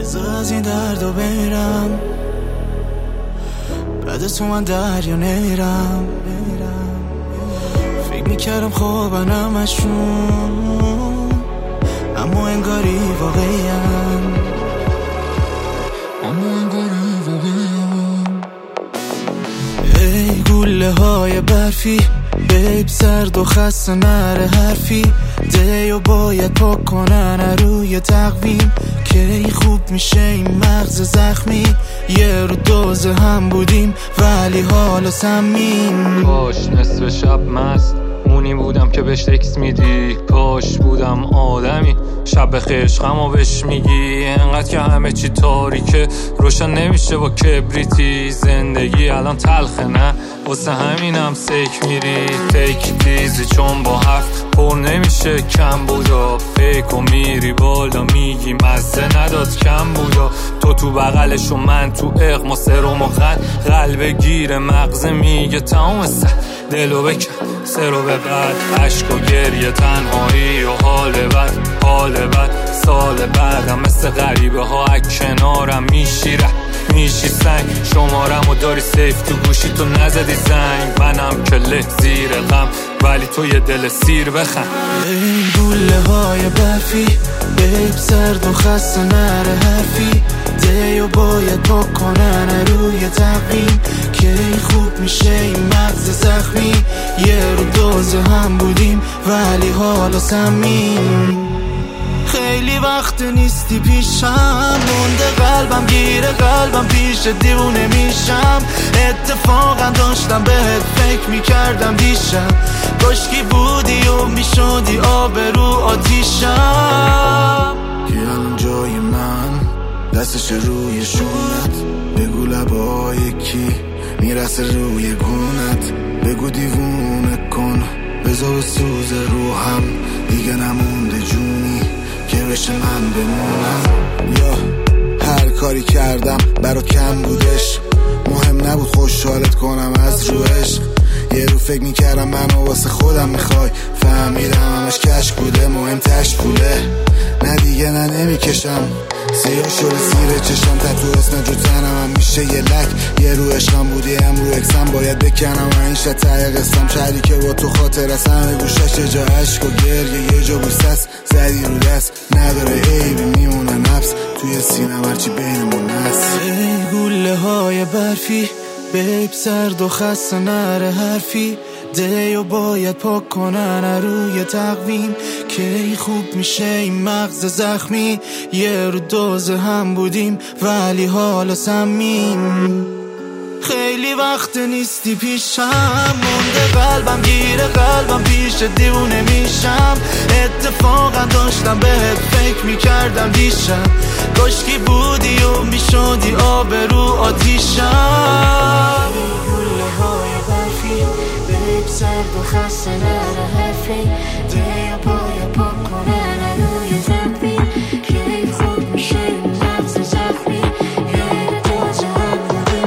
از این درد و بیرم، بعد تو من دریا نیرم. فکر میکردم خوابن همشون، اما انگاری واقعیم. ای گوله های برفی، بیب سرد و خسته نره حرفی. دیو باید پاک کنن روی تقویم، کی خوب میشه این مغز زخمی. یه رو دوز هم بودیم ولی حالا سمیم. کاش نصف شب مست اونی بودم که بهش تکس میدی، کاش بودم آدمی شب خشقمو بهش میگی. انقدر که همه چی تاریکه روشن نمیشه با کبریتی. زندگی الان تلخه نه واسه همینم سیک میری. تیک دیزی چون با هفت پر نمیشه کم بودا. فیکو میری بالا میگی مزه نداد کم بودا. تو بغلش و من تو اقما سرم و قلب گیر مغزه میگه تمام دلو بکن سرو به بعد. عشق و گریه تنهایی و حال بد سال بعدم مثل غریبه ها کنارم میشی سنگ. شمارم و داری سیف تو گوشی تو نزدی زنگ. منم که له زیر غم ولی تو یه دل سیر بخند. ای گوله های برفی، بیب سرد و خسته نره حرفی. دیو باید پاک کنن روی تقویم، کی خوب میشه این مغز زخمی. یه رو دوز هم بودیم ولی حالا سمیم. خیلی وقت نیستی پیشم، مونده قلبم گیره قلبم پیش دیوونه میشم. اتفاقا داشتم بهت فکر میکردم دیشب، کاشکی بودی و میشدی آب رو آتیشم. کی الان جای من دستش روی شونت، بگو لبای کی میرسه روی گونت. بگو دیوونه کن بذار بسوز روحم، دیگه نمونده جونی که بشه من بمونم. یا هر کاری کردم برات کم بودش، مهم نبود خوشحالت کنم از رو عشق. یه رو فکر میکردم منو واسه خودم میخوای، فهمیدم همش کشک بوده مهم تش پوله. نه دیگه نه نمیکشم سیاه شده زیر چشم، تتو اسم جو تنم هم میشه یه لک. یه رو عشقم بودی هم رو اکسم باید بکنم و این شد ته قسم. شهری که با تو خاطر است همه گوشش یه جا عشق و گریه، یه جا بوست زدی رو دست نداره عیبی میمونه نفس توی سینم هرچی بینمون هست. ای گوله های برفی، بیب سرد و خسته نره حرفی. دیو باید پاک کنن روی تقویم، کی خوب میشه این مغز زخمی. یه رو دوز هم بودیم ولی حالا سمیم. خیلی وقت نیستی پیشم، مونده قلبم گیره قلبم پیش دیوونه میشم. اتفاقا داشتم بهت فکر میکردم دیشب، کاشکی بودی و میشدی آب رو آتیشم. گوله های برفی، بیب سرد و خسته نره حرفی. دیو باید پاک کنن روی تقویم، کی خوب میشه این مغز زخمی. یه دوز هم بودیم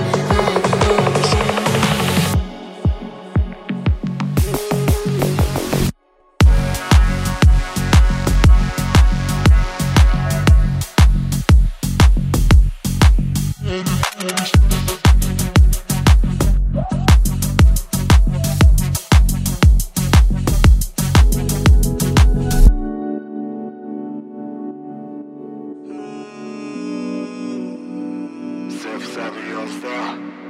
Sef 111